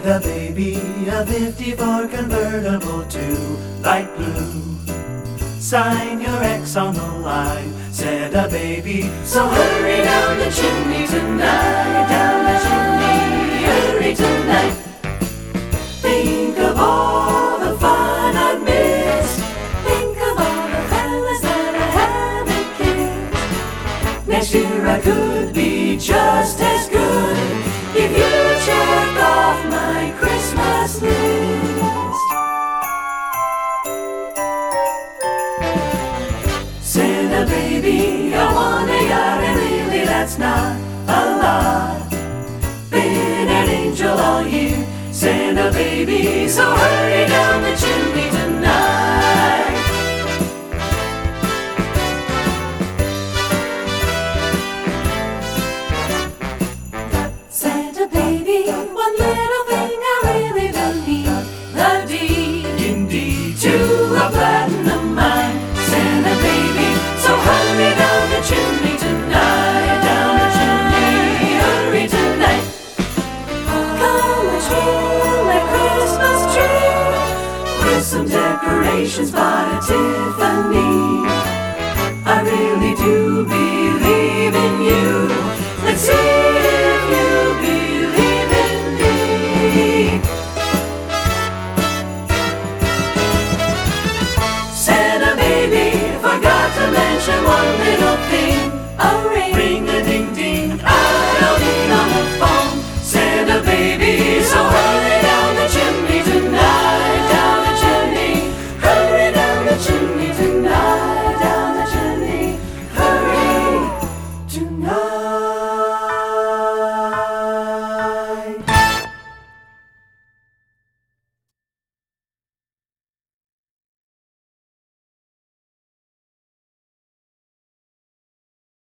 Santa baby, a 54 convertible to light blue. Sign your X on the line, Santa baby. So hurry down the chimney tonight, down the chimney, hurry tonight. Think of all the fun I've missed. Think of all the fellas that I haven't kissed. Next year I could be just as good if you check off my Christmas list. Santa baby, I want a yacht, and really that's not a lot. Been an angel all year, Santa baby, so hurry down the chimney tonight. Santa baby, one little thing I really do need, the deed, indeed, to a platinum mine. Santa baby, so hurry down the chimney tonight, down the chimney, hurry tonight. Come and trim my Christmas tree with some decorations by Tiffany.